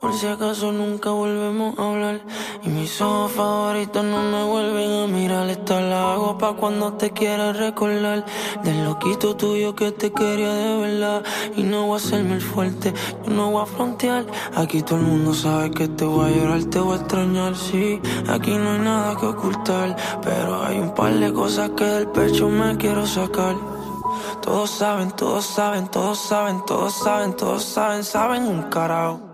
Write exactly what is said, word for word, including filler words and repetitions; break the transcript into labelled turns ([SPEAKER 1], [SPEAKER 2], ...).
[SPEAKER 1] Por si acaso nunca volvemos a hablar. Y mis ojos favoritos no me vuelven a mirar. Esta la hago pa' cuando te quieras recordar del loquito tuyo que te quería de verdad. Y no voy a hacerme el fuerte, yo no voy a frontear. Aquí todo el mundo sabe que te voy a llorar, te voy a extrañar, sí. Aquí no hay nada que ocultar, pero hay un par de cosas que del pecho me quiero sacar. Todos saben, todos saben, todos saben, todos saben, todos saben, saben un carajo.